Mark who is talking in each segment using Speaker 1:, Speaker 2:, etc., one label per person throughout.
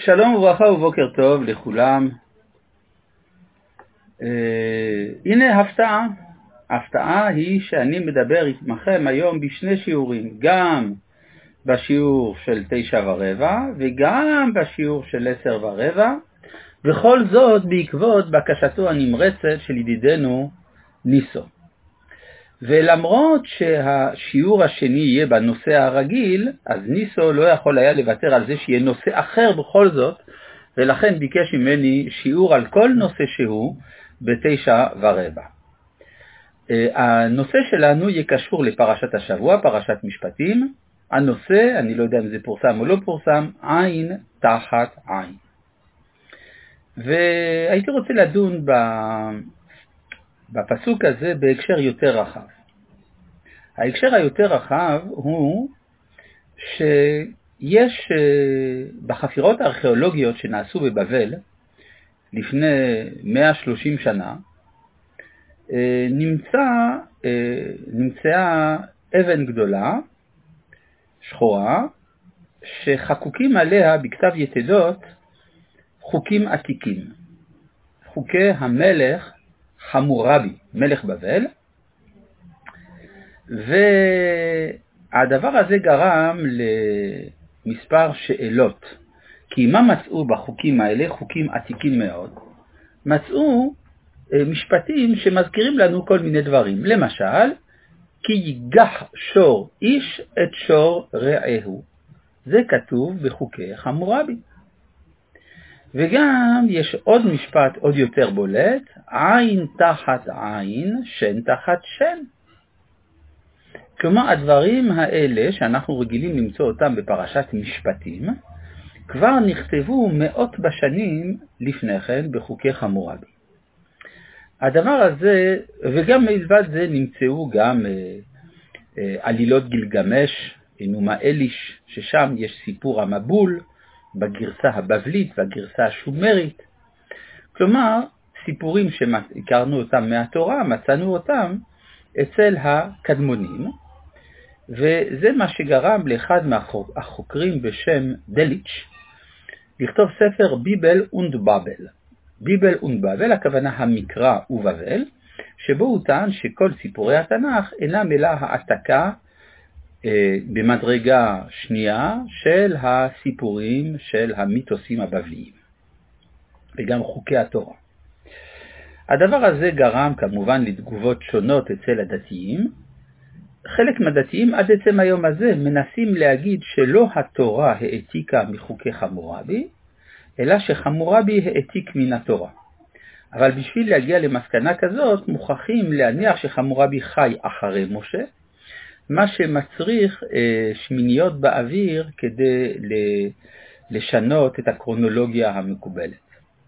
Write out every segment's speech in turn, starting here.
Speaker 1: שלום וברכה ובוקר טוב לכולם. הנה הפתעה היא שאני מדבר איתכם היום בשני שיעורים, גם בשיעור של 9:15 וגם בשיעור של 10:15, וכל זאת בעקבות בקשתו הנמרצת של ידידנו ניסו. ולמרות שהשיעור השני יהיה בנושא הרגיל, אז ניסו לא יכול היה לוותר על זה שיהיה נושא אחר בכל זאת, ולכן ביקש ממני שיעור על כל נושא שהוא ב9:15. הנושא שלנו יהיה קשור לפרשת השבוע, פרשת משפטים. הנושא, אני לא יודע אם זה פורסם או לא פורסם, עין תחת עין. והייתי רוצה לדון בפסוק הזה בהקשר יותר רחב. ההקשר היותר רחב הוא שיש בחפירות הארכיאולוגיות שנעשו בבבל לפני 130 שנה, נמצאה אבן גדולה, שחורה, שחקוקים עליה בכתב יתדות חוקים עתיקים. חוקי המלך חמורבי, מלך בבל, והדבר הזה גרם למספר שאלות. כי מה מצאו בחוקים האלה? חוקים עתיקים מאוד. מצאו משפטים שמזכירים לנו כל מיני דברים. למשל, כי ייגח שור איש את שור רעהו. זה כתוב בחוקי חמורבי. וגם יש עוד משפט עוד יותר בולט, עין תחת עין, שן תחת שן. כלומר, הדברים האלה שאנחנו רגילים למצוא אותם בפרשת משפטים, כבר נכתבו מאות בשנים לפני כן בחוקי חמורבי. הדבר הזה, וגם מלבד זה נמצאו גם עלילות גילגמש, אנומה אליש, ששם יש סיפור המבול, בגרסה הבבלית והגרסה השומרית. כלומר, סיפורים שהכרנו אותם מהתורה, מצאנו אותם אצל הקדמונים, וזה מה שגרם לאחד מהחוקרים בשם דליץ' לכתוב ספר ביבל und בבל. ביבל und בבל, הכוונה המקרא ובבל, שבו הוא טען שכל סיפורי התנ"ך אינם אלא העתקה במדרגה שנייה של הסיפורים של המיתוסים הבבליים וגם חוקי התורה. הדבר הזה גרם כמובן לתגובות שונות אצל הדתיים. חלק מהדתיים עד עצם היום הזה מנסים להגיד שלא התורה העתיקה מחוקי חמורבי, אלא שחמורבי העתיק מן התורה. אבל בשביל להגיע למסקנה כזאת מוכרחים להניח שחמורבי חי אחרי משה, מה שמצריך שמיניות באוויר כדי לשנות את הקרונולוגיה המקובלת.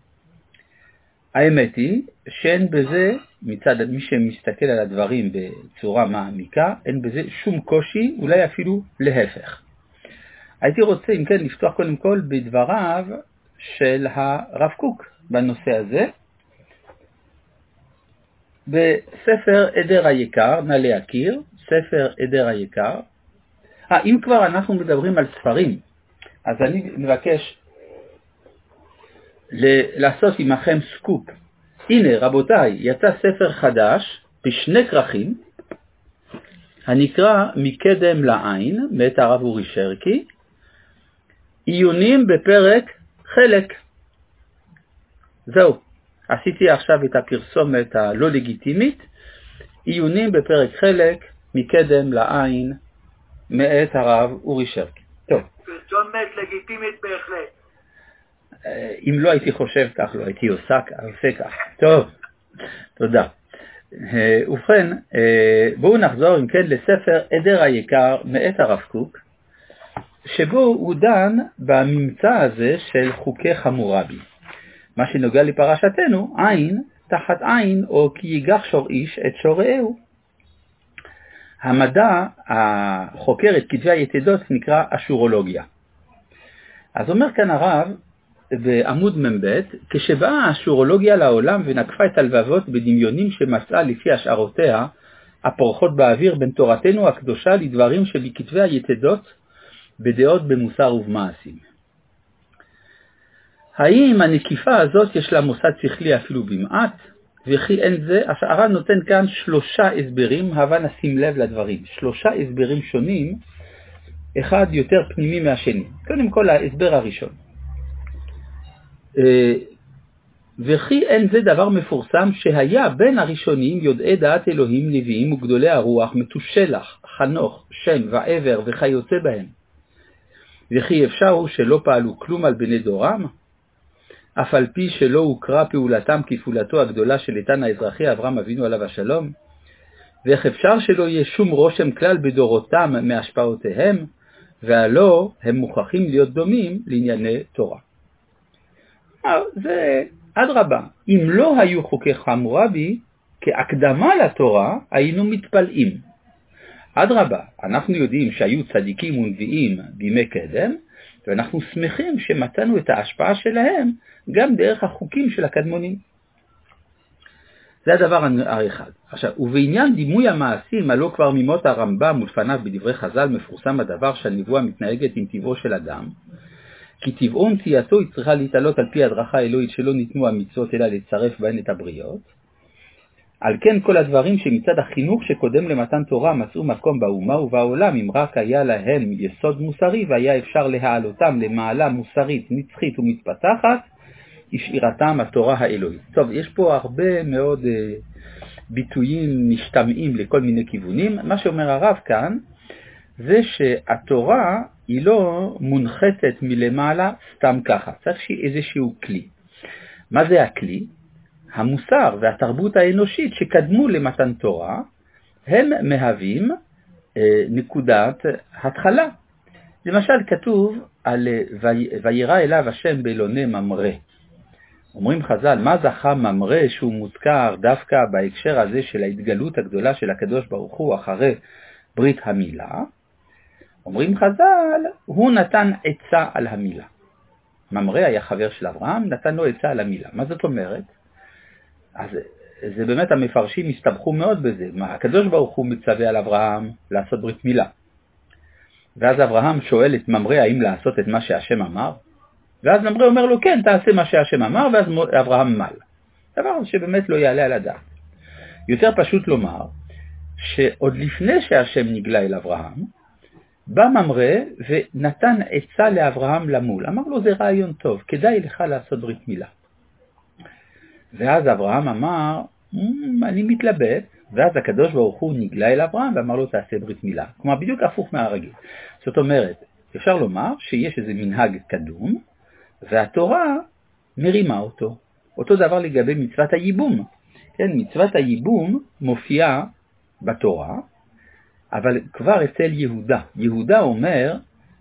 Speaker 1: האמת היא שאין בזה, מצד מי שמסתכל על הדברים בצורה מעמיקה, אין בזה שום קושי, אולי אפילו להפך. הייתי רוצה אם כן לפתוח קודם כל בדבריו של הרב קוק בנושא הזה. בספר עדר היקר, נא להכיר, ספר עדר היקר. אם כבר אנחנו מדברים על ספרים, אז אני מבקש לעשות עמכם סקופ. הנה רבותיי, יצא ספר חדש בשני כרכים, הנקרא מקדם לעין, מאת הרב אורי שרקי, עיונים בפרק חלק. זהו, עשיתי עכשיו את הפרסומת הלא לגיטימית, עיונים בפרק חלק, מקדם לעין, מאת הרב אורי שרקי. טוב.
Speaker 2: פרסומת לגיטימית בהחלט.
Speaker 1: אם לא הייתי חושב כך, לא הייתי עושה כך. טוב, תודה. ובכן, בואו נחזור אם כן לספר עדר היקר מאת הרב קוק, שבו הוא דן בממצא הזה של חוקי חמורבי. מה שנוגע לפרשתנו, עין תחת עין, או כי ייגח שור איש את שור רעהו. המדע החוקר את כתבי היתדות נקרא אשורולוגיה. אז אומר כאן הרב בעמוד מ"ב, כשבאה האשורולוגיה לעולם ונקפה את הלבבות בדמיונים שמצאה לפי השערותיה הפורחות באוויר בין תורתנו הקדושה לדברים שבכתבי היתדות בדעות במוסר ובמעשים. האם הנקיפה הזאת יש לה מוסד שכלי אפילו במעט? וכי אין זה, הר"ן נותן כאן 3 הסברים, הבה נשים לב לדברים. 3 הסברים שונים, אחד יותר פנימי מהשני. קודם כל ההסבר הראשון. וכי אין זה דבר מפורסם שהיה בין הראשונים יודעי דעת אלוהים, נביאים וגדולי הרוח, מתושלח, חנוך, שם ועבר וכיוצא בהם. וכי אפשר הוא שלא פעלו כלום על בני דורם? אף על פי שלא הוקרא פעולתם כפעולתו הגדולה של איתן האזרחי אברהם אבינו עליו השלום? ואיך אפשר שלא יהיה שום רושם כלל בדורותם מהשפעותיהם, והלא הם מוכרחים להיות דומים לענייני תורה. זה אדרבה, אם לא היו חוקי חמורבי כהקדמה לתורה, היינו מתפלאים. אדרבה, אנחנו יודעים שהיו צדיקים ונביאים בימי קדם, ואנחנו שמחים שמצאנו את ההשפעה שלהם גם דרך החוקים של הקדמונים. זה הדבר האחד. עכשיו, ובעניין דימוי המעשים, הלא כבר ממות הרמב"ם ולפניו בדברי חז"ל מפורסם הדבר שהנבואה מתנהגת עם טבעו של אדם, כי טבעו ומציאתו היא צריכה להתעלות על פי הדרכה האלוהית שלא ניתנו המצוות אלא לצרף בהן את הבריות. על כן כל הדברים שמצד החינוך שקודם למתן תורה מצאו מקום באומה ובעולם, אם רק היה להם יסוד מוסרי והיה אפשר להעלותם למעלה מוסרית, נצחית ומתפתחת, השאירתם התורה האלוהית. טוב, יש פה הרבה מאוד ביטויים משתמעים לכל מיני כיוונים. מה שאומר הרב כאן, זה שהתורה היא לא מונחתת מלמעלה סתם ככה. צריך שיהיה איזשהו כלי. מה זה הכלי? המוסר והתרבות האנושית שקדמו למתן תורה, הם מהווים נקודת התחלה. למשל כתוב על וירא אליו השם באלוני ממרא. אומרים חז"ל, מה זכה ממרא שהוא מוזכר דווקא בהקשר הזה של ההתגלות הגדולה של הקדוש ברוך הוא אחרי ברית המילה? אומרים חז"ל, הוא נתן עצה על המילה. ממרא היה חבר של אברהם, נתן לו עצה על המילה. מה זאת אומרת? אז זה באמת המפרשים הסתבכו מאוד בזה. הקדוש ברוך הוא מצווה על אברהם לעשות ברית מילה. ואז אברהם שואל את ממרא האם לעשות את מה שהשם אמר? ואז ממרא אומר לו כן, תעשה מה שהשם אמר, ואז אברהם מל. דבר שבאמת לא יעלה על הדעת. יותר פשוט לומר שעוד לפני שהשם נגלה אל אברהם, בא ממרא ונתן עצה לאברהם למול. אמר לו זה רעיון טוב, כדאי לך לעשות ברית מילה. ואז אברהם אמר, אני מתלבט, ואז הקדוש ברוך הוא נגלה אל אברהם ואמר לו תעשה ברית מילה. כלומר בדיוק הפוך מהרגיל. זאת אומרת, אפשר לומר שיש איזה מנהג קדום, והתורה מרימה אותו. אותו דבר לגבי מצוות הייבום. כן, מצוות הייבום מופיעה בתורה, אבל כבר אצל יהודה. יהודה אומר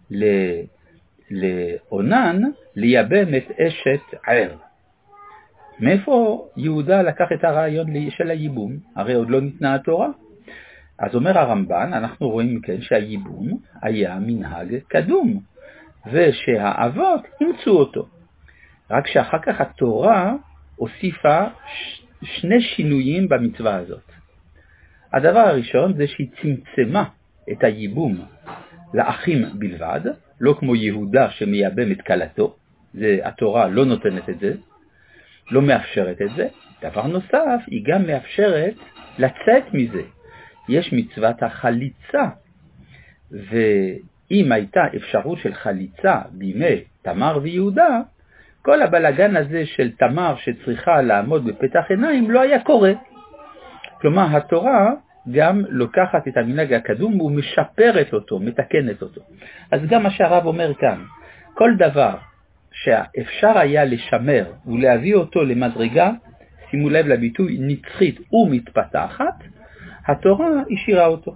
Speaker 1: לאונן לייבם את אשת ער. מאיפה יהודה לקח את הרעיון של הייבום? הרי עוד לא ניתנה התורה. אז אומר הרמב"ן, אנחנו רואים כן שהייבום היה מנהג קדום, ושהאבות אימצו אותו. רק שאחר כך התורה הוסיפה 2 שינויים במצווה הזאת. הדבר הראשון זה שהיא צמצמה את הייבום לאחים בלבד, לא כמו יהודה שמייבם את כלתו. התורה לא נותנת את זה, לא מאפשרת את זה. דבר נוסף, היא גם מאפשרת לצאת מזה. יש מצוות החליצה, ואם הייתה אפשרות של חליצה בימי תמר ויהודה, כל הבלגן הזה של תמר שצריכה לעמוד בפתח עיניים לא היה קורה. כלומר, התורה גם לוקחת את המנהג הקדום ומשפרת אותו, מתקנת אותו. אז גם מה שהרב אומר כאן, כל דבר שאפשר היה לשמר ולהביא אותו למדרגה, שימו לב לביטוי נצחית ומתפתחת, התורה השאירה אותו.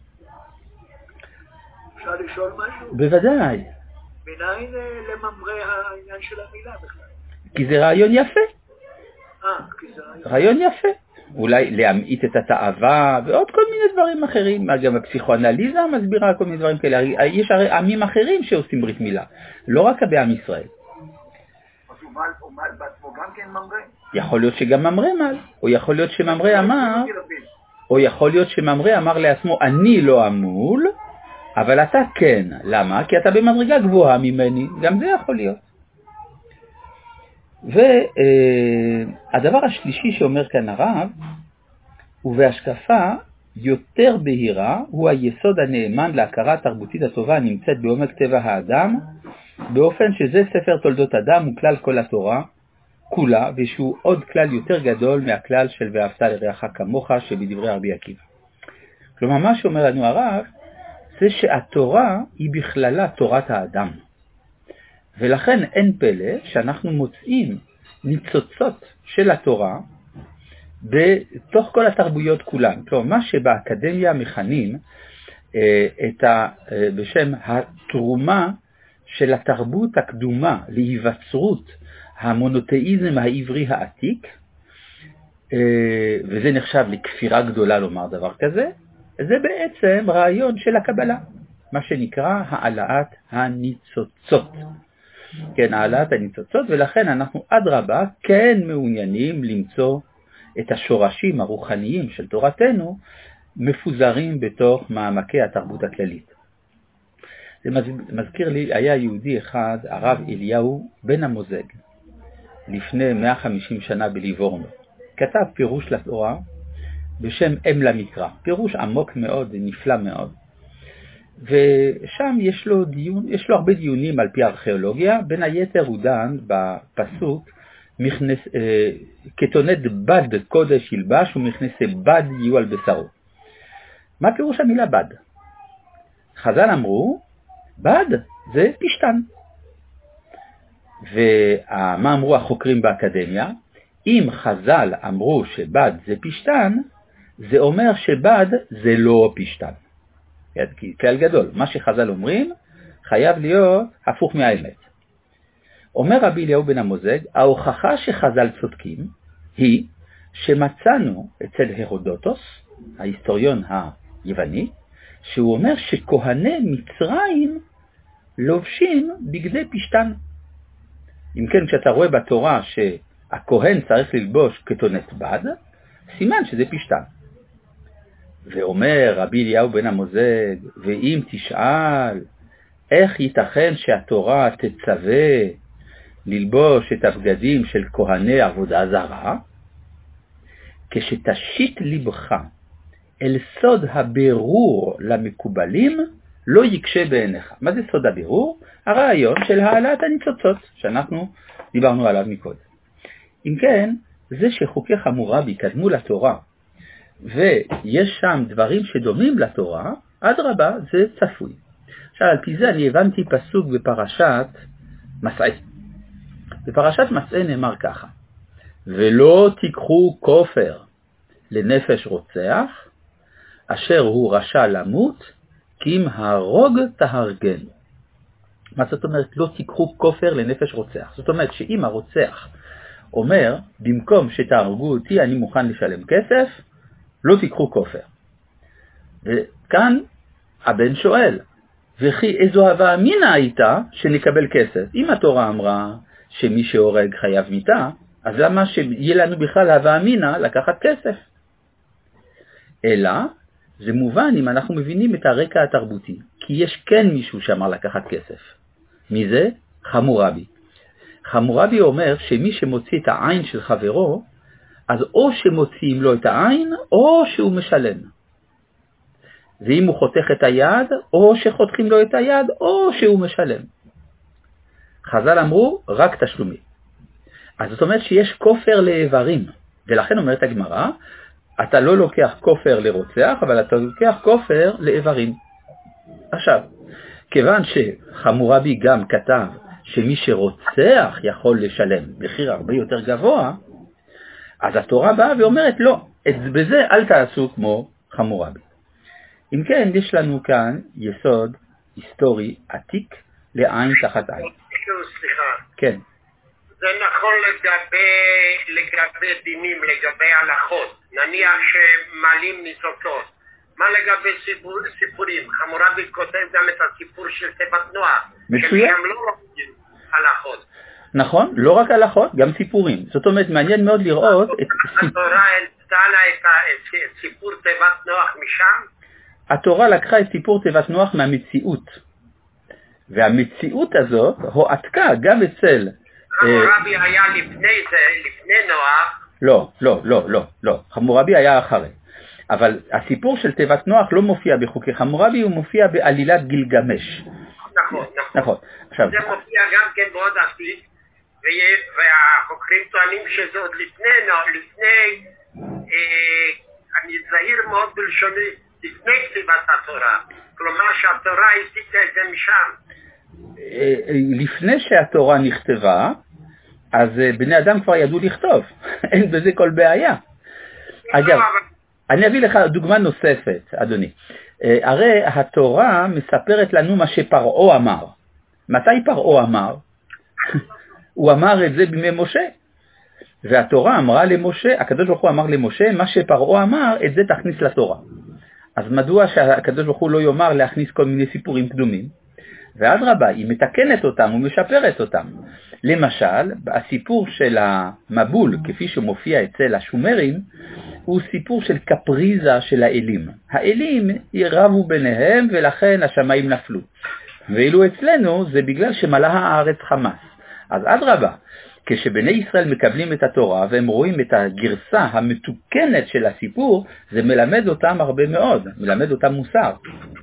Speaker 2: אפשר לשאול משהו?
Speaker 1: בוודאי.
Speaker 2: מניין לממרא העניין של המילה בכלל?
Speaker 1: כי זה רעיון יפה.
Speaker 2: כי זה
Speaker 1: רעיון יפה. אולי להמעיט את התאווה ועוד כל מיני דברים אחרים. גם הפסיכואנליזה מסבירה כל מיני דברים כאלה. יש הרי עמים אחרים שעושים ברית מילה. לא רק בעם ישראל.
Speaker 2: אז הוא מל בעצמו גם כן ממרא?
Speaker 1: יכול להיות שגם ממרא מל. או יכול להיות שממרא אמר... או יכול להיות שממרא אמר לעצמו, אני לא אמול, אבל אתה כן. למה? כי אתה במדרגה גבוהה ממני. גם זה יכול להיות. והדבר השלישי שאומר כאן הרב, ובהשקפה יותר בהירה, הוא היסוד הנאמן להכרה התרבותית הטובה הנמצאת בעומק טבע האדם, באופן שזה ספר תולדות אדם הוא כלל כל התורה כולה, ושהוא עוד כלל יותר גדול מהכלל של ואהבת לרעך כמוך שבדברי רבי עקיבא. כלומר, מה שאומר לנו הרב, זה שהתורה היא בכללה תורת האדם. ולכן אין פלא שאנחנו מוצאים ניצוצות של התורה בתוך כל התרבויות כולן. כלומר, מה שבאקדמיה מכנים בשם התרומה של התרבות הקדומה להיווצרות המונותאיזם העברי העתיק, וזה נחשב לכפירה גדולה לומר דבר כזה, זה בעצם רעיון של הקבלה, מה שנקרא העלאת הניצוצות. כן, העלאת הניצוצות, ולכן אנחנו עד רבה כן מעוניינים למצוא את השורשים הרוחניים של תורתנו מפוזרים בתוך מעמקי התרבות הכללית. זה מזכיר לי, היה יהודי אחד, הרב אליהו בן המוזג, לפני 150 שנה בליבורנו. כתב פירוש לתורה בשם אם למקרא, פירוש עמוק מאוד ונפלא מאוד. ושם יש לו הרבה דיונים על פי ארכיאולוגיה, בין היתר הוא דן בפסוק כתונת בד קודש ילבש ומכנסי בד יהיו על בשרו. מה פירוש המילה בד? חז"ל אמרו, בד זה פשטן. ומה אמרו החוקרים באקדמיה? אם חז"ל אמרו שבד זה פשטן, זה אומר שבד זה לא פשטן. כי כלל גדול, מה שחז"ל אומרים חייב להיות הפוך מהאמת. אומר רבי אליהו בן המוזג, ההוכחה שחז"ל צודקים היא שמצאנו אצל הרודוטוס, ההיסטוריון היווני, שהוא אומר שכהני מצרים לובשים בגדי פשטן. אם כן, כשאתה רואה בתורה שהכהן צריך ללבוש כתונת בד, סימן שזה פשטן. ואומר רבי אליהו בן המוזג, ואם תשאל, איך ייתכן שהתורה תצווה ללבוש את הבגדים של כהני עבודה זרה? כשתשית לבך אל סוד הבירור למקובלים, לא יקשה בעיניך. מה זה סוד הבירור? הרעיון של העלאת הניצוצות, שאנחנו דיברנו עליו מקודם. אם כן, זה שחוקי חמורבי קדמו לתורה, ויש שם דברים שדומים לתורה, עד רבה זה צפוי. עכשיו, על פי זה אני הבנתי פסוק בפרשת מסעי. בפרשת מסעי נאמר ככה, ולא תיקחו כופר לנפש רוצח, אשר הוא רשע למות, כי אם הרוג תהרגן. מה זאת אומרת? לא תיקחו כופר לנפש רוצח. זאת אומרת שאם הרוצח אומר, במקום שתהרגו אותי אני מוכן לשלם כסף, לא תיקחו כופר. וכאן הבן שואל, וכי איזו הווה אמינא הייתה שנקבל כסף? אם התורה אמרה שמי שהורג חייב מיתה, אז למה שיהיה לנו בכלל הווה אמינא לקחת כסף? אלא, זה מובן אם אנחנו מבינים את הרקע התרבותי, כי יש כן מישהו שאמר לקחת כסף. מי זה? חמורבי. חמורבי אומר שמי שמוציא את העין של חברו, אז או שמוציאים לו את העין, או שהוא משלם. ואם הוא חותך את היד, או שחותכים לו את היד, או שהוא משלם. חז"ל אמרו, רק תשלומי. אז זאת אומרת שיש כופר לאיברים, ולכן אומרת הגמרא, אתה לא לוקח כופר לרוצח, אבל אתה לוקח כופר לאיברים. עכשיו, כיוון שחמורבי גם כתב שמי שרוצח יכול לשלם מחיר הרבה יותר גבוה, אז התורה באה ואומרת, לא, בזה אל תעשו כמו חמורבי. אם כן, יש לנו כאן יסוד היסטורי עתיק לעין תחת עין.
Speaker 2: סליחה.
Speaker 1: כן.
Speaker 2: זה נכון לגבי דינים, לגבי הלכות. נניח שמעלים ניצוצות. מה לגבי סיפורים? חמורבי כותב גם את הסיפור של תיבת נוח.
Speaker 1: מצוין.
Speaker 2: שהם לא לומדים הלכות.
Speaker 1: נכון, לא רק הלכות, גם סיפורים. זאת אומרת, מעניין מאוד לראות את
Speaker 2: התורה העלתה את סיפור תיבת נוח משם?
Speaker 1: התורה לקחה את סיפור תיבת נוח מהמציאות. והמציאות הזאת הועתקה גם אצל
Speaker 2: חמורבי היה לפני זה, לפני נוח.
Speaker 1: לא. חמורבי היה אחרי. אבל הסיפור של תיבת נוח לא מופיע בחוקי חמורבי, הוא מופיע בעלילת גילגמש.
Speaker 2: נכון.
Speaker 1: עכשיו,
Speaker 2: זה מופיע גם כן בעוד עתיד, והחוקרים טוענים שזה עוד לפני, אני זהיר מאוד בלשוני, לפני כתיבת התורה. כלומר שהתורה העתיקה את זה משם.
Speaker 1: לפני שהתורה נכתבה, אז בני אדם כבר ידעו לכתוב. אין בזה כל בעיה. אגב, אני אביא לך דוגמה נוספת, אדוני. הרי התורה מספרת לנו מה שפרעה אמר. מתי פרעה אמר? הוא אמר את זה בימי משה. והתורה אמרה למשה, הקדוש ברוך הוא אמר למשה, מה שפרעה אמר, את זה תכניס לתורה. אז מדוע שהקדוש ברוך הוא לא יאמר להכניס כל מיני סיפורים קדומים? ואדרבה, היא מתקנת אותם ומשפרת אותם. למשל, הסיפור של המבול, כפי שמופיע אצל השומרים, הוא סיפור של קפריזה של האלים. האלים רבו ביניהם ולכן השמיים נפלו. ואילו אצלנו זה בגלל שמלאה הארץ חמאס. אז אדרבה, כשבני ישראל מקבלים את התורה והם רואים את הגרסה המתוקנת של הסיפור, זה מלמד אותם הרבה מאוד, מלמד אותם מוסר.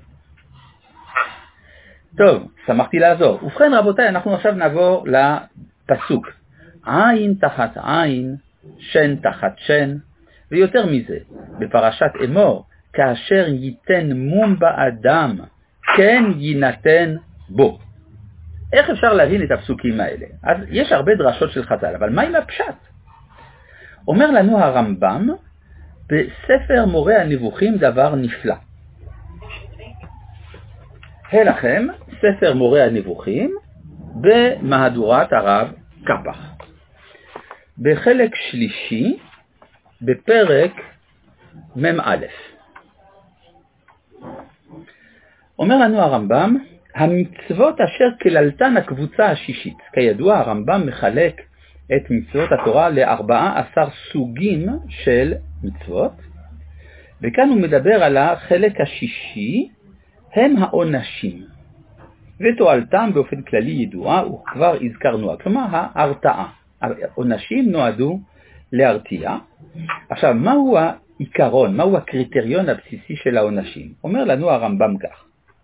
Speaker 1: טוב, שמחתי לעזור. ובכן רבותיי, אנחנו עכשיו נעבור לפסוק. עין תחת עין, שן תחת שן, ויותר מזה, בפרשת אמור, כאשר ייתן מום באדם, כן יינתן בו. איך אפשר להבין את הפסוקים האלה? אז יש הרבה דרשות של חז"ל, אבל מה עם הפשט? אומר לנו הרמב"ם, בספר מורה הנבוכים דבר נפלא. לכם ספר מורה הנבוכים במהדורת הרב קפח. בחלק שלישי, בפרק מ"א. אומר לנו הרמב"ם, המצוות אשר כללתן הקבוצה השישית. כידוע הרמב"ם מחלק את מצוות התורה ל14 סוגים של מצוות, וכאן הוא מדבר על החלק השישי, הם העונשים. ותועלתם באופן כללי ידועה, וכבר הזכרנו, כלומר ההרתעה. העונשים נועדו להרתיע. עכשיו, מהו העיקרון, מהו הקריטריון הבסיסי של העונשים? אומר לנו הרמב"ם כך.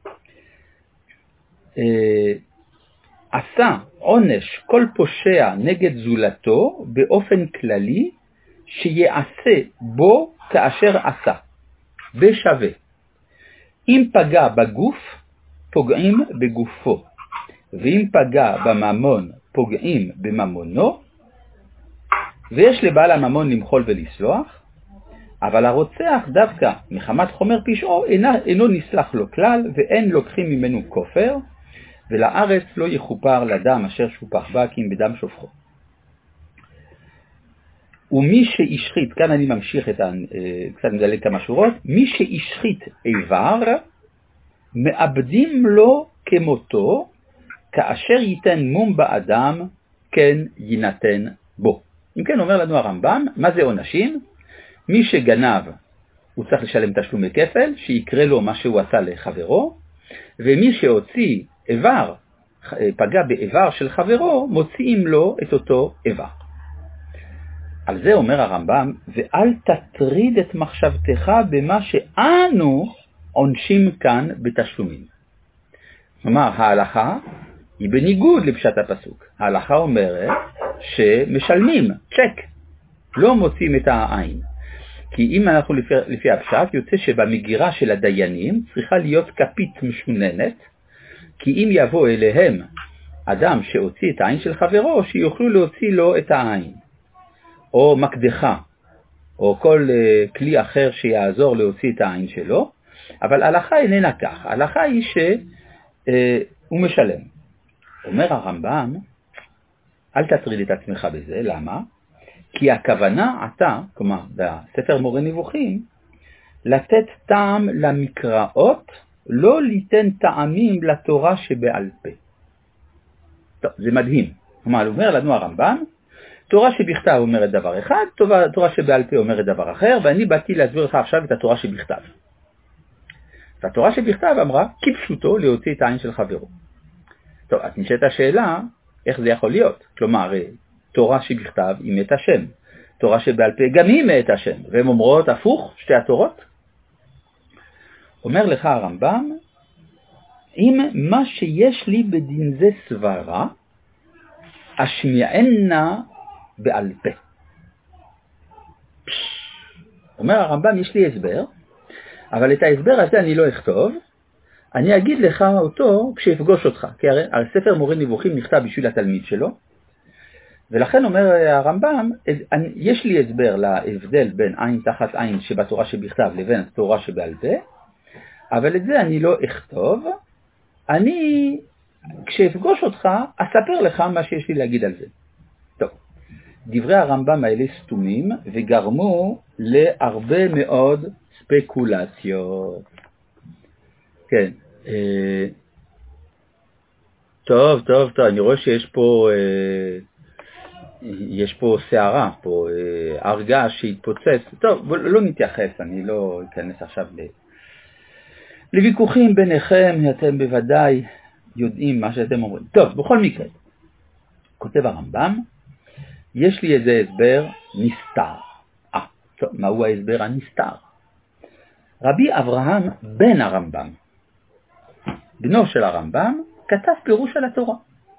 Speaker 1: עשה עונש כל פושע נגד זולתו באופן כללי שיעשה בו כאשר עשה, בשווה. אם פגע בגוף, פוגעים בגופו, ואם פגע בממון, פוגעים בממונו, ויש לבעל הממון למחול ולסלוח, אבל הרוצח דווקא מחמת חומר פשעו אינו נסלח לו כלל, ואין לוקחים ממנו כופר, ולארץ לא יכופר לדם אשר שופח בה, כי אם בדם שופכו. ומי שישחית, כאן אני ממשיך קצת מדלג כמה שורות, מי שישחית איבר, מאבדים לו כמותו, כאשר ייתן מום באדם, כן יינתן בו. אם כן אומר לנו הרמב"ם, מה זה עונשים? מי שגנב, הוא צריך לשלם תשלומי כפל, שיקרה לו מה שהוא עשה לחברו, ומי שהוציא איבר, פגע באיבר של חברו, מוציאים לו את אותו איבר. על זה אומר הרמב"ם, ואל תטריד את מחשבתך במה שאנו עונשים כאן בתשלומים. כלומר, ההלכה היא בניגוד לפשט הפסוק. ההלכה אומרת שמשלמים, צ'ק, לא מוצאים את העין. כי אם אנחנו לפי הפשט, יוצא שבמגירה של הדיינים צריכה להיות כפית משוננת, כי אם יבוא אליהם אדם שהוציא את העין של חברו, שיוכלו להוציא לו את העין. או מקדחה, או כל כלי אחר שיעזור להוציא את העין שלו, אבל ההלכה איננה כך. ההלכה היא שהוא משלם. אומר הרמב"ם, אל תטריד את עצמך בזה, למה? כי הכוונה אתה, כלומר בספר מורה נבוכים, לתת טעם למקראות, לא ליתן טעמים לתורה שבעל פה. טוב, זה מדהים. כלומר, אומר לנו הרמב"ם, תורה שבכתב אומרת דבר אחד, תורה שבעל פה אומרת דבר אחר, ואני באתי להסביר לך עכשיו את התורה שבכתב. והתורה שבכתב אמרה, כפשוטו להוציא את העין של חברו. טוב, אז נשאלת השאלה, איך זה יכול להיות? כלומר, תורה שבכתב היא מאת השם, תורה שבעל פה גם היא מאת השם, והן אומרות הפוך, שתי התורות. אומר לך הרמב"ם, אם מה שיש לי בדין זה סברה, אשמיענה בעל פה. אומר הרמב"ם, יש לי הסבר, אבל את ההסבר הזה אני לא אכתוב, אני אגיד לך אותו כשאפגוש אותך, כי הרי הספר מורה נבוכים נכתב בשביל התלמיד שלו, ולכן אומר הרמב"ם, יש לי הסבר להבדל בין עין תחת עין שבתורה שבכתב לבין התורה שבעל פה, אבל את זה אני לא אכתוב, אני כשאפגוש אותך אספר לך מה שיש לי להגיד על זה. טוב, דברי הרמב"ם האלה סתומים וגרמו להרבה מאוד ספקולציות. כן, טוב, אני רואה שיש פה שערה, פה הרגע שהתפוצץ. טוב, לא נתייחס, אני לא אכנס עכשיו לוויכוחים ביניכם, אתם בוודאי יודעים מה שאתם אומרים. טוב, בכל מקרה, כותב הרמב"ם, יש לי איזה הסבר נסתר. טוב, מהו ההסבר הנסתר? רבי אברהם בן הרמב"ם, בנו של הרמב"ם, כתב פירוש על התורה.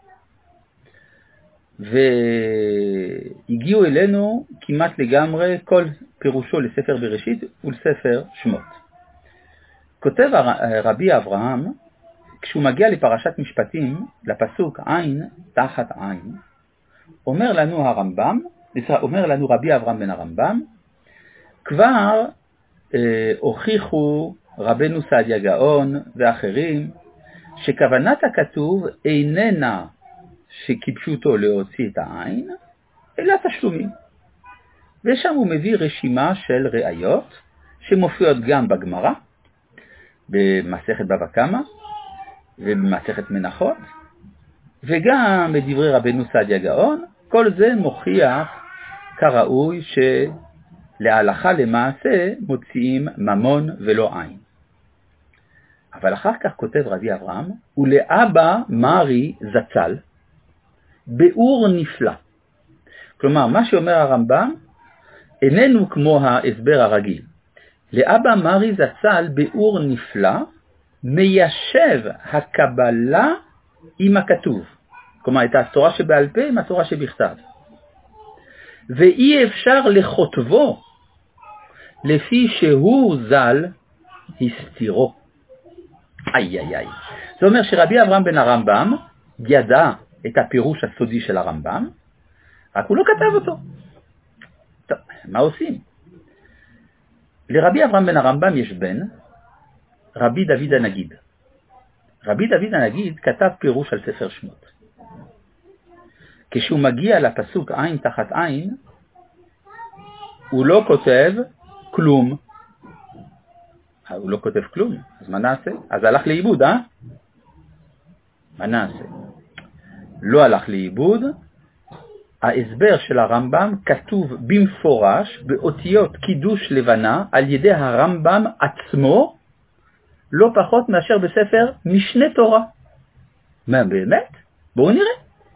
Speaker 1: והגיעו אלינו כמעט לגמרי כל פירושו לספר בראשית ולספר שמות. כותב רבי אברהם, כשהוא מגיע לפרשת משפטים, לפסוק עין תחת עין, אומר לנו רבי אברהם בן הרמב"ם, כבר הוכיחו רבנו סעדיה גאון ואחרים, שכוונת הכתוב איננה שכיפשותו להוציא את העין, אלא תשלומים. ושם הוא מביא רשימה של ראיות, שמופיעות גם בגמרא, במסכת בבא קמא, ובמסכת מנחות, וגם בדברי רבנו סעדיה גאון. כל זה מוכיח כראוי שלהלכה למעשה מוציאים ממון ולא עין. אבל אחר כך כותב רבי אברהם, ולאבא מרי זצ"ל, ביאור נפלא. כלומר, מה שאומר הרמב"ם איננו כמו ההסבר הרגיל. לאבא מרי זצ"ל ביאור נפלא, מיישב הקבלה עם הכתוב. כלומר, את התורה שבעל פה עם התורה שבכתב. ואי אפשר לכותבו לפי שהוא ז"ל הסתירו. זאת אומרת שרבי אברהם בן הרמב"ם ידע את הפירוש הסודי של הרמב"ם, רק הוא לא כתב אותו. טוב, מה עושים? לרבי אברהם בן הרמב"ם יש בן, רבי דוד הנגיד. רבי דוד הנגיד כתב פירוש על ספר שמות. כשהוא מגיע לפסוק עין תחת עין, הוא לא כותב כלום. הוא לא כותב כלום, אז מה נעשה? אז הלך לאיבוד, מה נעשה? לא הלך לאיבוד. ההסבר של הרמב"ם כתוב במפורש באותיות קידוש לבנה על ידי הרמב"ם עצמו, לא פחות מאשר בספר משנה תורה. מה באמת? בואו נראה.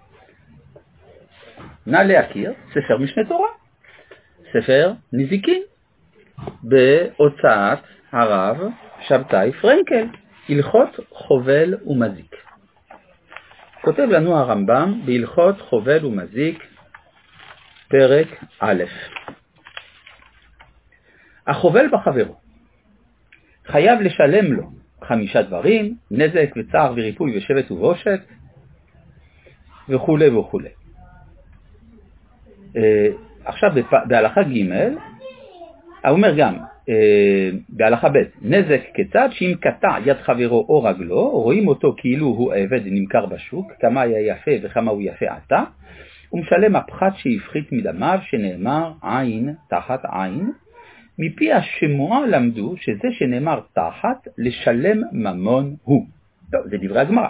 Speaker 1: נא להכיר ספר משנה תורה, ספר נזיקין, בהוצאת הרב שבתאי פרנקל, הלכות חובל ומזיק. כותב לנו הרמב"ם בהלכות חובל ומזיק, פרק א'. החובל בחברו חייב לשלם לו 5 דברים, נזק וצער וריפוי ושבט ובושת וכו' וכו'. עכשיו בהלכה ג' הוא אומר גם בהלכה ב', נזק כצד שאם קטע יד חברו או רגלו, רואים אותו כאילו הוא עבד נמכר בשוק, כמה היה יפה וכמה הוא יפה עתה, הוא משלם הפחת שהפחית מדמיו, שנאמר עין תחת עין, מפי השמועה למדו שזה שנאמר תחת לשלם ממון הוא. טוב, זה דברי הגמרא.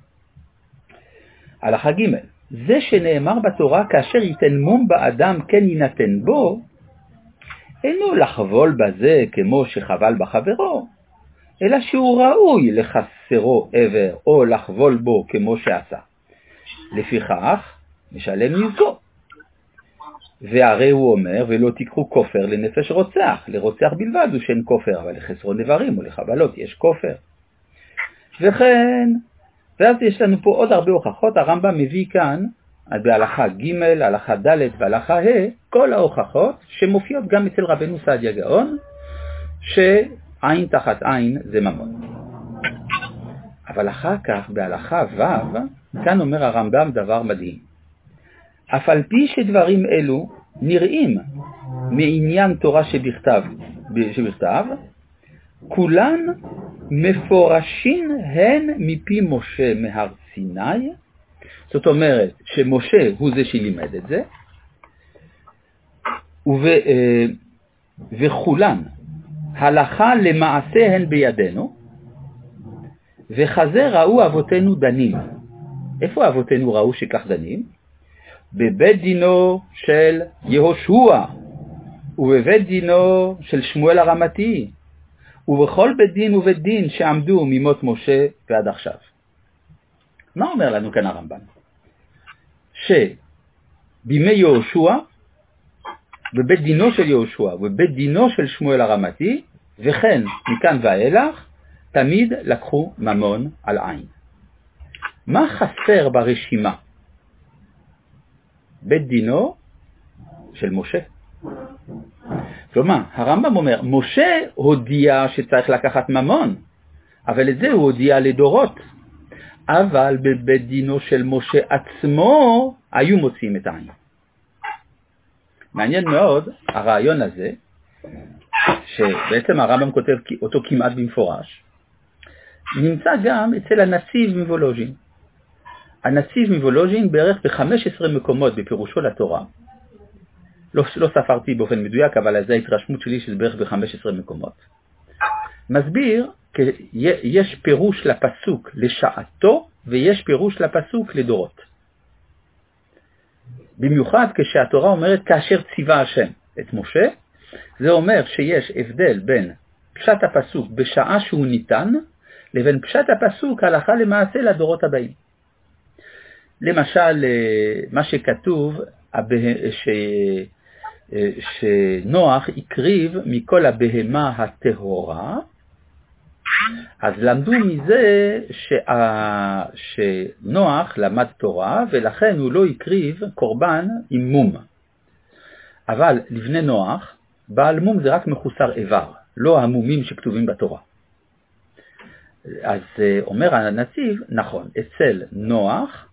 Speaker 1: הלכה ג', זה שנאמר בתורה כאשר ייתן מום באדם כן יינתן בו, אינו לחבול בזה כמו שחבל בחברו, אלא שהוא ראוי לחסרו עבר או לחבול בו כמו שעשה. לפיכך משלם נזקו. והרי הוא אומר, ולא תיקחו כופר לנפש רוצח, לרוצח בלבד הוא שאין כופר, אבל לחסרון נברים או לחבלות יש כופר. וכן, ואז יש לנו פה עוד הרבה הוכחות, הרמב"ם מביא כאן, בהלכה ג', הלכה ד' והלכה ה', כל ההוכחות שמופיעות גם אצל רבנו סעדיה גאון, שעין תחת עין זה ממון. אבל אחר כך, בהלכה ו', כאן אומר הרמב"ם דבר מדהים. אף על פי שדברים אלו נראים מעניין תורה שבכתב, כולן מפורשים הן מפי משה מהר סיני, זאת אומרת שמשה הוא זה שלימד את זה, וכולן הלכה למעשה הן בידינו, וכזה ראו אבותינו דנים. איפה אבותינו ראו שכך דנים? בבית דינו של יהושע, ובבית דינו של שמואל הרמתי, ובכל בית דין ובית דין שעמדו ממות משה ועד עכשיו. מה אומר לנו כאן הרמב"ם? שבימי יהושע, בבית דינו של יהושע ובבית דינו של שמואל הרמתי, וכן מכאן ואילך, תמיד לקחו ממון על עין. מה חסר ברשימה? בית דינו של משה. כלומר, הרמב"ם אומר, משה הודיע שצריך לקחת ממון, אבל את זה הוא הודיע לדורות. אבל בבית דינו של משה עצמו היו מוצאים את העין. מעניין מאוד הרעיון הזה, שבעצם הרמב"ם כותב אותו כמעט במפורש, נמצא גם אצל הנציב מוולוז'ין. הנציב מוולוז'ין בערך ב-15 מקומות בפירושו לתורה, לא ספרתי באופן מדויק, אבל זו ההתרשמות שלי שזה בערך ב-15 מקומות, מסביר יש פירוש לפסוק לשעתו ויש פירוש לפסוק לדורות. במיוחד כשהתורה אומרת כאשר ציווה השם את משה, זה אומר שיש הבדל בין פשט הפסוק בשעה שהוא ניתן, לבין פשט הפסוק הלכה למעשה לדורות הבאים. למשל, מה שכתוב, שנוח הקריב מכל הבהמה הטהורה, אז למדו מזה שנוח למד תורה, ולכן הוא לא הקריב קורבן עם מום. אבל לבני נוח, בעל מום זה רק מחוסר איבר, לא המומים שכתובים בתורה. אז אומר הנציב, נכון, אצל נוח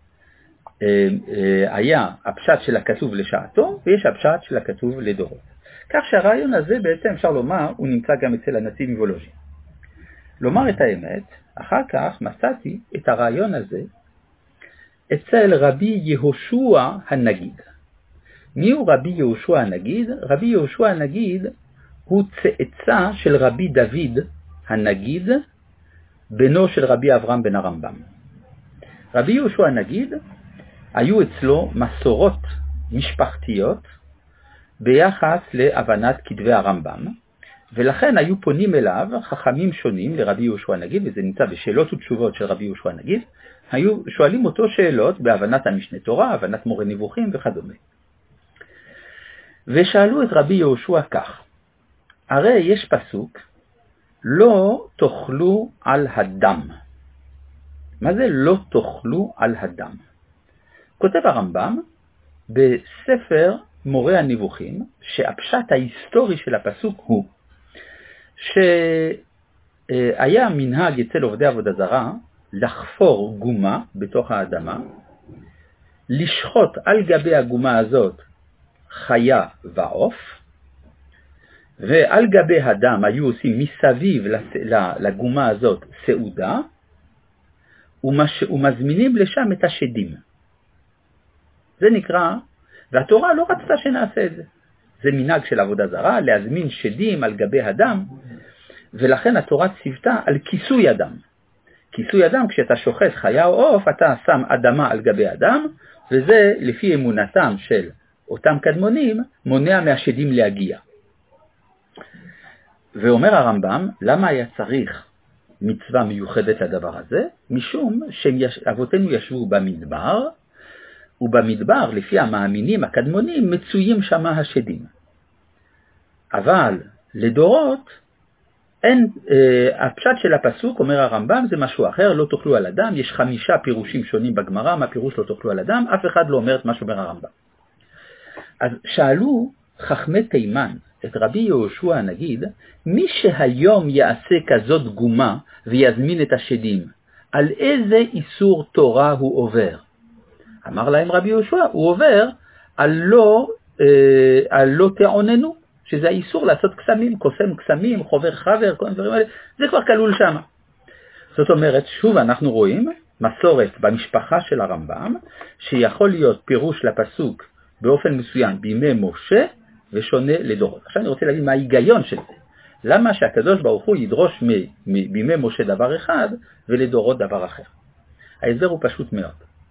Speaker 1: היה הפשט של הכתוב לשעתו, ויש הפשט של הכתוב לדורות. כך שהרעיון הזה בעצם אפשר לומר, הוא נמצא גם אצל הנציב מוולוז'ין. לומר את האמת, אחר כך מצאתי את הרעיון הזה אצל רבי יהושע הנגיד. מי הוא רבי יהושע הנגיד? רבי יהושע הנגיד הוא צאצא של רבי דוד הנגיד, בנו של רבי אברהם בן הרמב"ם. רבי יהושע הנגיד, היו אצלו מסורות משפחתיות ביחס להבנת כתבי הרמב"ם, ולכן היו פונים אליו חכמים שונים לרבי יהושע הנגיד, וזה נמצא בשאלות ותשובות של רבי יהושע הנגיד, היו שואלים אותו שאלות בהבנת המשנה תורה, הבנת מורה נבוכים וכדומה. ושאלו את רבי יהושע כך, הרי יש פסוק, לא תאכלו על הדם. מה זה לא תאכלו על הדם? כותב הרמב"ם בספר מורה הנבוכים, שהפשט ההיסטורי של הפסוק הוא, שהיה מנהג אצל עובדי עבודה זרה לחפור גומה בתוך האדמה, לשחוט על גבי הגומה הזאת חיה ועוף, ועל גבי הדם היו עושים מסביב לגומה הזאת סעודה, ומזמינים לשם את השדים. זה נקרא, והתורה לא רצתה שנעשה את זה. זה מנהג של עבודה זרה, להזמין שדים על גבי הדם, ולכן התורה ציוותה על כיסוי אדם. כיסוי אדם, כשאתה שוחט חיה או עוף, אתה שם אדמה על גבי אדם, וזה לפי אמונתם של אותם קדמונים, מונע מהשדים להגיע. ואומר הרמב"ם, למה היה צריך מצווה מיוחדת לדבר הזה? משום שאבותינו ישבו במדבר, ובמדבר, לפי המאמינים הקדמונים, מצויים שמה השדים. אבל לדורות, הפשט של הפסוק, אומר הרמב"ם, זה משהו אחר, לא תאכלו על אדם, יש 5 פירושים שונים בגמרא, מה פירוש לא תאכלו על אדם, אף אחד לא אומר את מה שאומר הרמב"ם. אז שאלו חכמי תימן את רבי יהושע הנגיד, מי שהיום יעשה כזאת גומה ויזמין את השדים, על איזה איסור תורה הוא עובר? אמר להם רבי יהושע, הוא עובר על לא תעוננו, שזה האיסור לעשות קסמים, קוסם קסמים, חובר חבר, כל הדברים האלה, זה כבר כלול שם. זאת אומרת, שוב אנחנו רואים מסורת במשפחה של הרמב"ם, שיכול להיות פירוש לפסוק באופן מסוים בימי משה ושונה לדורות. עכשיו אני רוצה להגיד מה ההיגיון של זה. למה שהקדוש ברוך הוא ידרוש בימי משה דבר אחד ולדורות דבר אחר? ההסבר הוא פשוט מאוד.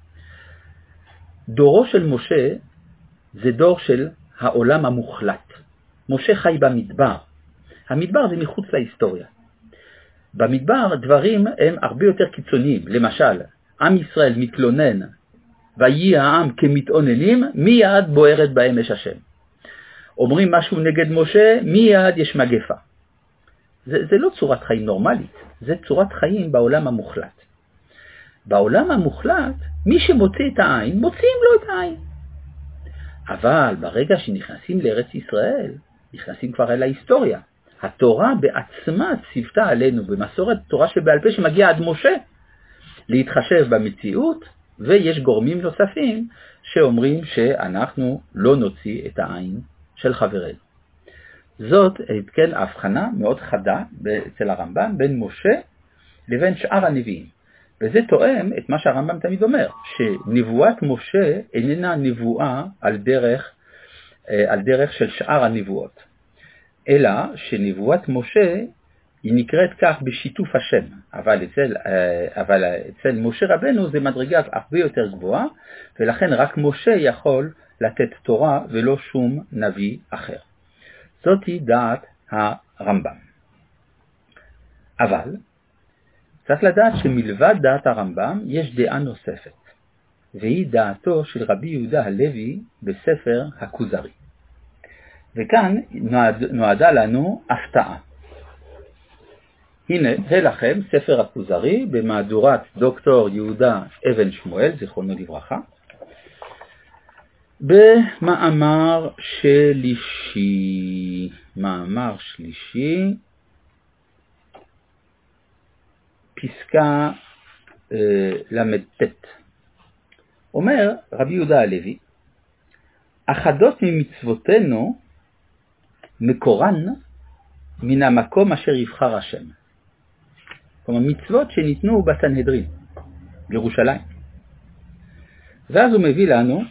Speaker 1: דורו של משה זה דור של העולם המוחלט. משה חי במדבר. המדבר זה מחוץ להיסטוריה. במדבר דברים הם הרבה יותר קיצוניים. למשל, עם ישראל מתלונן ויהי העם כמתאוננים, מיד בוערת בהם אש השם. אומרים משהו נגד משה, מיד יש מגפה. זה לא צורת חיים נורמלית, זה צורת חיים בעולם המוחלט. בעולם המוחלט, מי שמוצא את העין, מוצאים לו את העין. אבל ברגע שנכנסים לארץ ישראל, נכנסים כבר אל ההיסטוריה. התורה בעצמה ציוותה עלינו במסורת תורה שבעל פה שמגיעה עד משה, להתחשב במציאות, ויש גורמים נוספים שאומרים שאנחנו לא נוציא את העין של חברנו. זאת, כן, ההבחנה מאוד חדה אצל הרמב"ם בין משה לבין שאר הנביאים. וזה תואם את מה שהרמב"ם תמיד אומר, שנבואת משה איננה נבואה על דרך של שאר הנבואות, אלא שנבואת משה היא נקראת כך בשיתוף השם, אבל אצל משה רבנו זה מדרגה הרבה יותר גבוהה, ולכן רק משה יכול לתת תורה ולא שום נביא אחר. זאת היא דעת הרמב"ם. אבל צריך לדעת שמלבד דעת הרמב"ם יש דעה נוספת, והיא דעתו של רבי יהודה הלוי בספר הכוזרי. וכאן נועדה לנו הפתעה. הנה, זה לכם ספר הכוזרי במהדורת דוקטור יהודה אבן שמואל, זיכרונו לברכה, במאמר שלישי, פסקה למ"ט. אומר רבי יהודה הלוי, אחדות ממצוותינו מקורן מן המקום אשר יבחר השם. כלומר, מצוות שניתנו בסנהדרין, בירושלים. ואז הוא מביא לנו,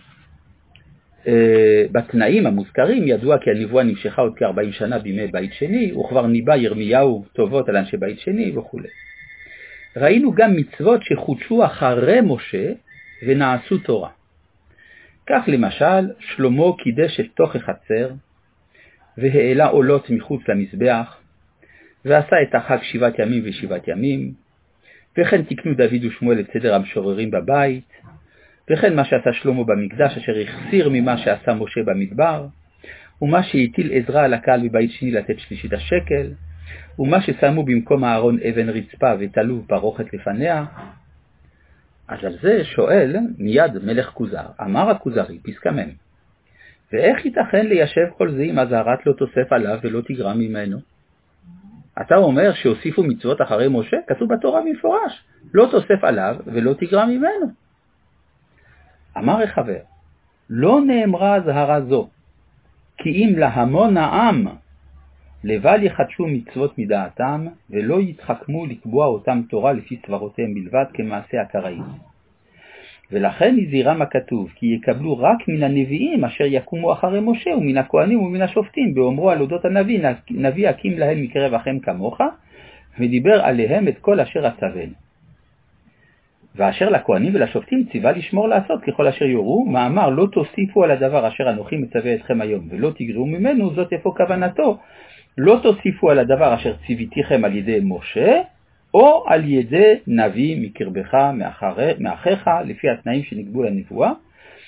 Speaker 1: בתנאים המוזכרים, ידוע כי הנבואה נמשכה עוד כ-40 שנה בימי בית שני, וכבר ניבא ירמיהו טובות על אנשי בית שני וכו'. ראינו גם מצוות שחודשו אחרי משה ונעשו תורה. כך למשל, שלמה קידש את תוך החצר, והעלה עולות מחוץ למזבח, ועשה את החג 7 ימים ו7 ימים, וכן תקנו דוד ושמואל את סדר המשוררים בבית, וכן מה שעשה שלמה במקדש אשר החסיר ממה שעשה משה במדבר, ומה שהטיל עזרא על הקהל בבית שני לתת 1/3 השקל, ומה ששמו במקום הארון אבן רצפה ותלו פרוכת לפניה. אז על זה שואל מיד מלך כוזר, אמר הכוזרי, פסקה מ', ואיך ייתכן ליישב כל זה אם הזהרת לא תוסף עליו ולא תגרע ממנו? אתה אומר שהוסיפו מצוות אחרי משה? כתוב בתורה במפורש, לא תוסף עליו ולא תגרע ממנו. אמר החבר, לא נאמרה זהרה זו, כי אם להמון העם לבל יחדשו מצוות מדעתם, ולא יתחכמו לקבוע אותם תורה לפי סברותיהם בלבד כמעשה הקראים. ולכן הזהירם הכתוב, כי יקבלו רק מן הנביאים אשר יקומו אחרי משה, ומן הכהנים ומן השופטים, באומרו על אודות הנביא, נביא הקים להם מקרב אחם כמוך, ודיבר עליהם את כל אשר אצוונו. ואשר לכהנים ולשופטים ציווה לשמור לעשות ככל אשר יורו, מאמר לא תוסיפו על הדבר אשר אנוכי מצווה אתכם היום, ולא תגרעו ממנו, זאת איפה כוונתו. לא תוסיפו על הדבר אשר ציוויתיכם על ידי משה, או על ידי נביא מקרבך מאחיך, לפי התנאים שנקבעו לנבואה,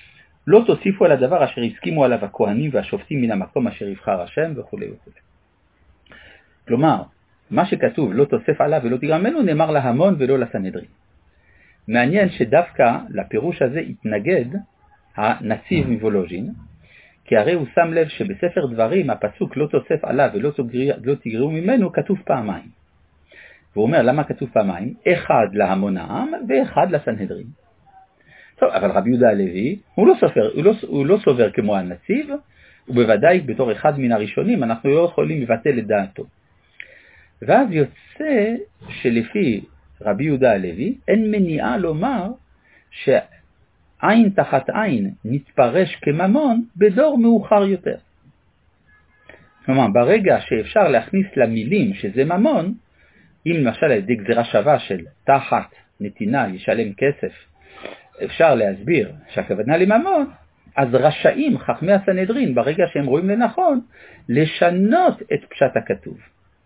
Speaker 1: לא תוסיפו על הדבר אשר הסכימו עליו הכהנים והשופטים מן המקום אשר יבחר השם וכו' וכו'. כלומר, מה שכתוב לא תוסף עליו ולא תגרע ממנו נאמר להמון ולא לסנהדרין. מעניין שדווקא לפירוש הזה התנגד הנציב מוולוז'ין, כי הרי הוא שם לב שבספר דברים הפסוק לא תוסף עליו ולא תגרעו ממנו כתוב פעמיים. והוא אומר למה כתוב פעמיים? אחד להמון העם ואחד לסנהדרין. טוב, אבל רבי יהודה הלוי הוא לא סובר כמו הנציב, ובוודאי בתור אחד מן הראשונים אנחנו לא יכולים לבטל את דעתו. ואז יוצא שלפי רבי יהודה הלוי אין מניעה לומר שעין תחת עין נתפרש כממון בדור מאוחר יותר. כלומר, ברגע שאפשר להכניס למילים שזה ממון, אם למשל על ידי גזירה שווה של תחת נתינה ישלם כסף, אפשר להסביר שהכוונה לממון, אז רשאים חכמי הסנהדרין ברגע שהם רואים לנכון לשנות את פשט הכתוב.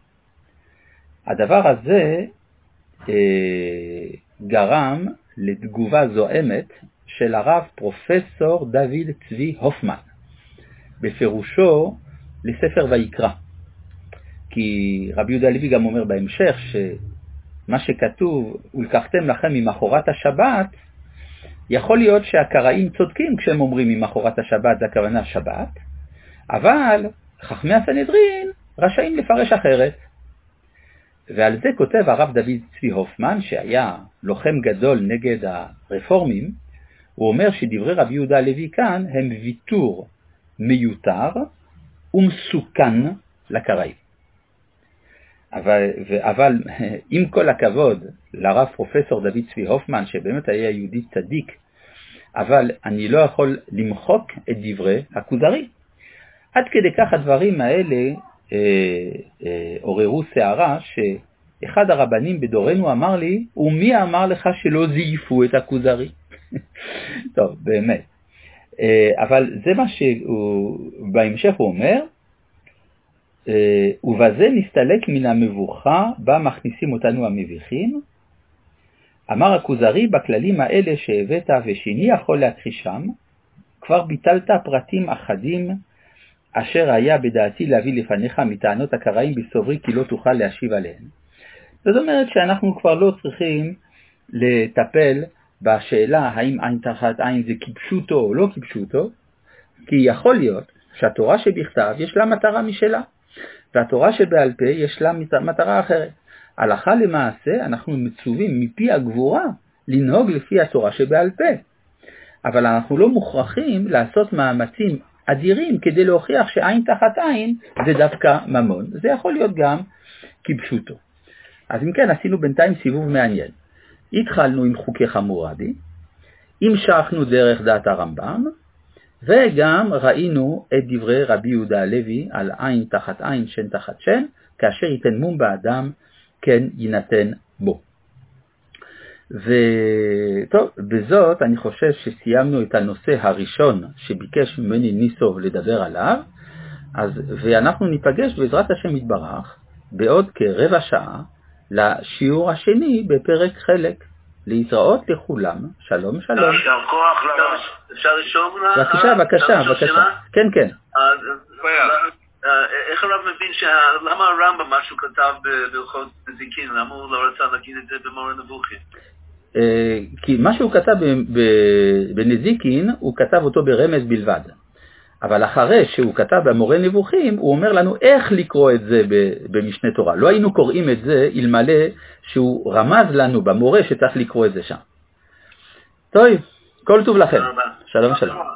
Speaker 1: הדבר הזה גרם לתגובה זוהמת של הרב פרופסור דוד צבי הופמן בפירושו לספר ויקרא. כי רבי יהודה הלוי גם אומר בהמשך שמה שכתוב ולקחתם לכם ממחרת השבת, יכול להיות שהקראים צודקים כשהם אומרים ממחרת השבת, זה הכוונה שבת, אבל חכמי הסנהדרין רשאים לפרש אחרת. ועל זה כותב הרב דוד צבי הופמן, שהיה לוחם גדול נגד הרפורמים, הוא אומר שדברי רבי יהודה הלוי כאן הם ויתור מיותר ומסוכן לקראים. אבל עם כל הכבוד לרב פרופסור דוד צבי הופמן, שבאמת היה יהודי צדיק, אבל אני לא יכול למחוק את דברי הכוזרי. עד כדי כך הדברים האלה עוררו שערה, שאחד הרבנים בדורנו אמר לי, ומי אמר לך שלא זייפו את הכוזרי? טוב, באמת. אבל זה מה שבהמשך הוא אומר, ובזה נסתלק מן המבוכה בה מכניסים אותנו המביכים. אמר הכוזרי, בכללים האלה שהבאת ושיני יכול להכחישם, כבר ביטלת פרטים אחדים אשר היה בדעתי להביא לפניך מטענות הקראים בסוברי כי לא תוכל להשיב עליהן. זאת אומרת שאנחנו כבר לא צריכים לטפל בשאלה האם עין תחת עין זה כיבשותו או לא כיבשותו, כי יכול להיות שהתורה שבכתב יש לה מטרה משלה, והתורה שבעל פה יש לה מטרה אחרת. הלכה למעשה אנחנו מצווים מפי הגבורה לנהוג לפי התורה שבעל פה, אבל אנחנו לא מוכרחים לעשות מאמצים אדירים כדי להוכיח שעין תחת עין זה דווקא ממון. זה יכול להיות גם כיבשותו. אז אם כן, עשינו בינתיים סיבוב מעניין. התחלנו עם חוקי חמורבי, המשכנו דרך דעת הרמב"ם, וגם ראינו את דברי רבי יהודה הלוי על עין תחת עין, שן תחת שן, כאשר ייתן מום באדם כן יינתן בו. וטוב, בזאת אני חושב שסיימנו את הנושא הראשון שביקש ממני ניסו לדבר עליו, ואנחנו ניפגש בעזרת השם יתברך בעוד כרבע שעה לשיעור השני בפרק חלק. להתראות לכולם, שלום שלום.
Speaker 3: אפשר לשאול?
Speaker 1: בבקשה. כן.
Speaker 3: איך הרב מבין למה הרמב"ם מה שהוא כתב בהלכות נזיקין, למה הוא לא רצה להגיד את זה במורה נבוכים?
Speaker 1: כי מה שהוא כתב בנזיקין הוא כתב אותו ברמז בלבד, אבל אחרי שהוא כתב במורה נבוכים הוא אומר לנו איך לקרוא את זה במשנה תורה. לא היינו קוראים את זה אלמלא שהוא רמז לנו במורה שצריך לקרוא את זה שם. טוב, כל טוב לכם, שלום שלום.